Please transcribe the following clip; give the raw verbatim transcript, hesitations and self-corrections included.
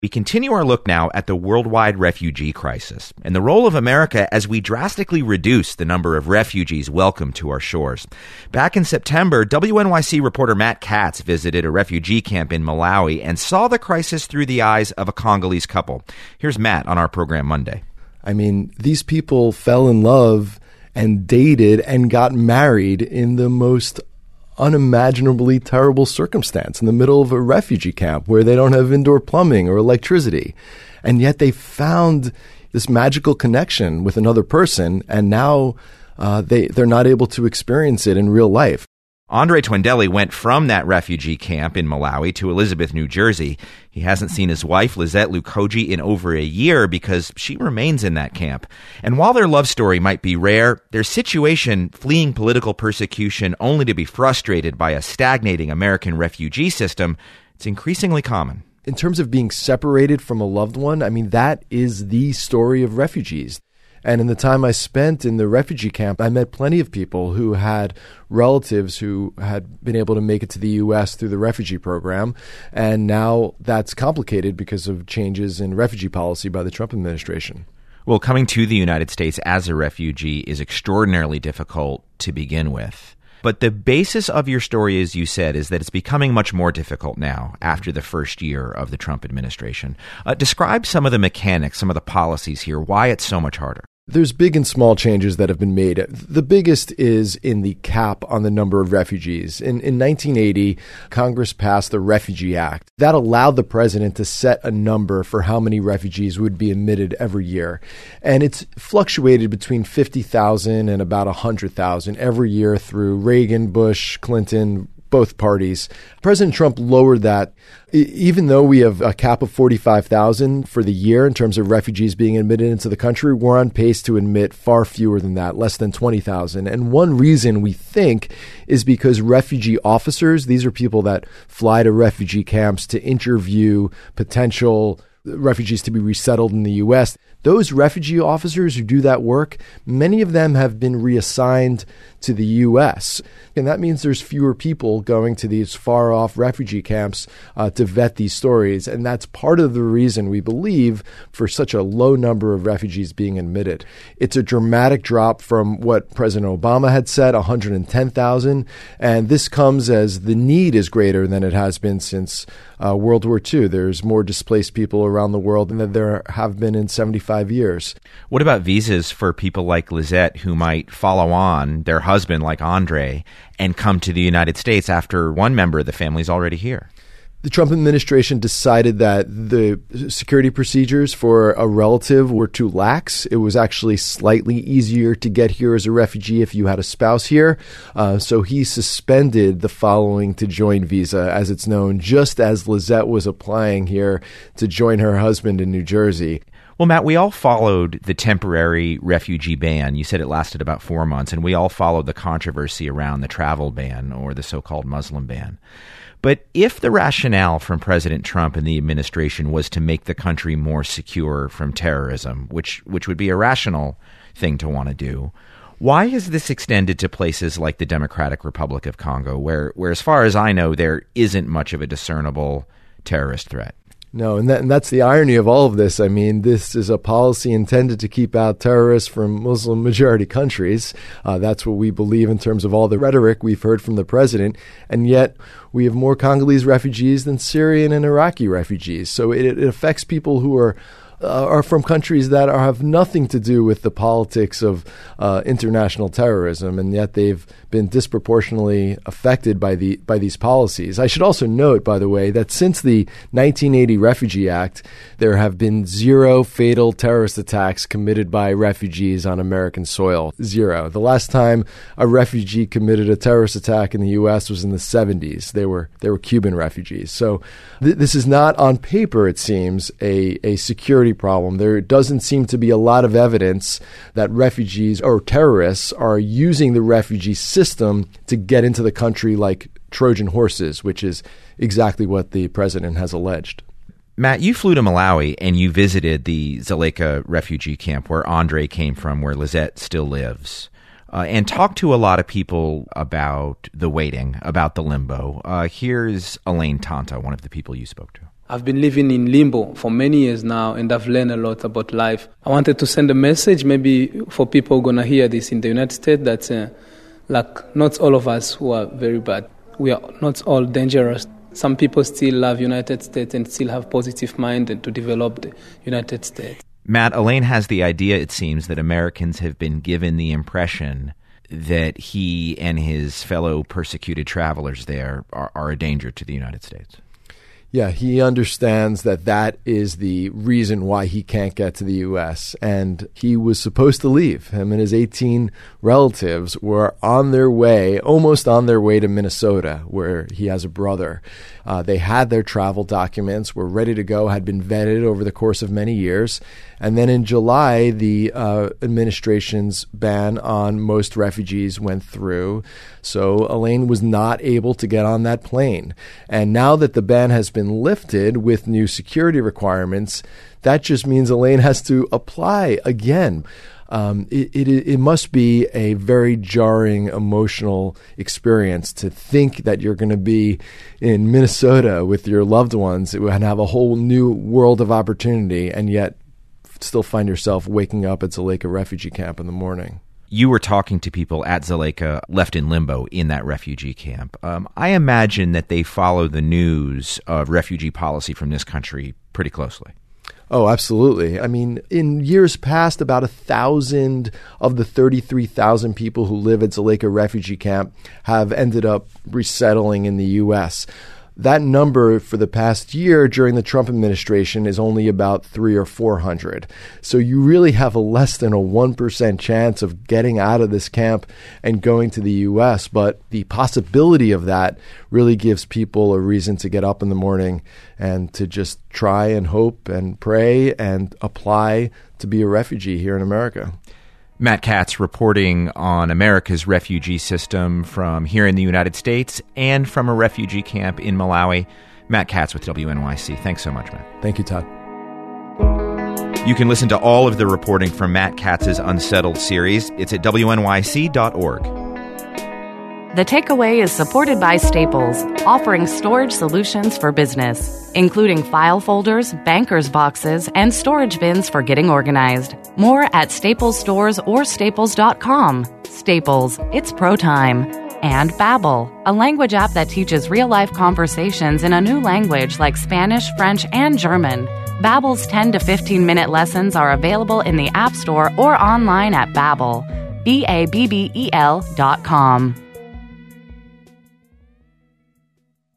We continue our look now at the worldwide refugee crisis and the role of America as we drastically reduce the number of refugees welcomed to our shores. Back in September, W N Y C reporter Matt Katz visited a refugee camp in Malawi and saw the crisis through the eyes of a Congolese couple. Here's Matt on our program Monday. I mean, these people fell in love and dated and got married in the most unimaginably terrible circumstance in the middle of a refugee camp where they don't have indoor plumbing or electricity. And yet they found this magical connection with another person, and now uh, they, they're not able to experience it in real life. Andre Twendelli went from that refugee camp in Malawi to Elizabeth, New Jersey. He hasn't seen his wife, Lizette Lukoji, in over a year because she remains in that camp. And while their love story might be rare, their situation, fleeing political persecution only to be frustrated by a stagnating American refugee system, it's increasingly common. In terms of being separated from a loved one, I mean, that is the story of refugees. And in the time I spent in the refugee camp, I met plenty of people who had relatives who had been able to make it to the U S through the refugee program. And now that's complicated because of changes in refugee policy by the Trump administration. Well, coming to the United States as a refugee is extraordinarily difficult to begin with. But the basis of your story, as you said, is that it's becoming much more difficult now after the first year of the Trump administration. Uh, describe some of the mechanics, some of the policies here, why it's so much harder. There's big and small changes that have been made. The biggest is in the cap on the number of refugees. In, in nineteen eighty, Congress passed the Refugee Act. That allowed the president to set a number for how many refugees would be admitted every year. And it's fluctuated between fifty thousand and about one hundred thousand every year through Reagan, Bush, Clinton, both parties. President Trump lowered that. Even though we have a cap of forty-five thousand for the year in terms of refugees being admitted into the country, we're on pace to admit far fewer than that, less than twenty thousand. And one reason we think is because refugee officers, these are people that fly to refugee camps to interview potential refugees to be resettled in the U S. Those refugee officers who do that work, many of them have been reassigned to the U S. And that means there's fewer people going to these far-off refugee camps uh, to vet these stories. And that's part of the reason we believe for such a low number of refugees being admitted. It's a dramatic drop from what President Obama had said, one hundred ten thousand. And this comes as the need is greater than it has been since uh, World War Two. There's more displaced people around the world than there have been in seventy-five years. What about visas for people like Lizette who might follow on their husband like Andre and come to the United States after one member of the family is already here? The Trump administration decided that the security procedures for a relative were too lax. It was actually slightly easier to get here as a refugee if you had a spouse here. Uh, so he suspended the following to join visa, as it's known, just as Lizette was applying here to join her husband in New Jersey. Well, Matt, we all followed the temporary refugee ban. You said it lasted about four months, and we all followed the controversy around the travel ban or the so-called Muslim ban. But if the rationale from President Trump and the administration was to make the country more secure from terrorism, which which would be a rational thing to want to do, why is this extended to places like the Democratic Republic of Congo, where, where as far as I know, there isn't much of a discernible terrorist threat? No, and, that, and that's the irony of all of this. I mean, this is a policy intended to keep out terrorists from Muslim-majority countries. Uh, that's what we believe in terms of all the rhetoric we've heard from the president. And yet we have more Congolese refugees than Syrian and Iraqi refugees. So it, it affects people who are Uh, are from countries that are, have nothing to do with the politics of uh, international terrorism, and yet they've been disproportionately affected by the by these policies. I should also note, by the way, that since the nineteen eighty Refugee Act, there have been zero fatal terrorist attacks committed by refugees on American soil. Zero. The last time a refugee committed a terrorist attack in the U S was in the seventies. They were they were Cuban refugees. So th- this is not, on paper, it seems, a, a security problem. There doesn't seem to be a lot of evidence that refugees or terrorists are using the refugee system to get into the country like Trojan horses, which is exactly what the president has alleged. Matt, you flew to Malawi and you visited the Dzaleka refugee camp where Andre came from, where Lizette still lives, uh, and talked to a lot of people about the waiting, about the limbo. Uh, here's Elaine Tanta, one of the people you spoke to. I've been living in limbo for many years now, and I've learned a lot about life. I wanted to send a message maybe for people who are going to hear this in the United States that uh, like not all of us who are very bad. We are not all dangerous. Some people still love United States and still have positive mind and to develop the United States. Matt, Alain has the idea, it seems, that Americans have been given the impression that he and his fellow persecuted travelers there are, are a danger to the United States. Yeah, he understands that that is the reason why he can't get to the U S, and he was supposed to leave. Him and his eighteen relatives were on their way, almost on their way to Minnesota, where he has a brother. Uh, they had their travel documents, were ready to go, had been vetted over the course of many years. And then in July, the uh, administration's ban on most refugees went through. So Alain was not able to get on that plane. And now that the ban has been lifted with new security requirements, that just means Alain has to apply again. Um, it, it, it must be a very jarring, emotional experience to think that you're going to be in Minnesota with your loved ones and have a whole new world of opportunity, and yet still find yourself waking up at Zalaika refugee camp in the morning. You were talking to people at Zalaika left in limbo in that refugee camp. Um, I imagine that they follow the news of refugee policy from this country pretty closely. Oh, absolutely. I mean, in years past, about a thousand of the thirty-three thousand people who live at Zalaika refugee camp have ended up resettling in the U S. That number for the past year during the Trump administration is only about three or four hundred. So you really have a less than a one percent chance of getting out of this camp and going to the U S. But the possibility of that really gives people a reason to get up in the morning and to just try and hope and pray and apply to be a refugee here in America. Matt Katz reporting on America's refugee system from here in the United States and from a refugee camp in Malawi. Matt Katz with W N Y C. Thanks so much, Matt. Thank you, Todd. You can listen to all of the reporting from Matt Katz's Unsettled series. It's at W N Y C dot org. The Takeaway is supported by Staples, offering storage solutions for business, including file folders, banker's boxes, and storage bins for getting organized. More at Staples stores or staples dot com. Staples, it's pro time. And Babbel, a language app that teaches real-life conversations in a new language like Spanish, French, and German. Babbel's ten to fifteen minute lessons are available in the App Store or online at Babbel, B A B B E L dot com.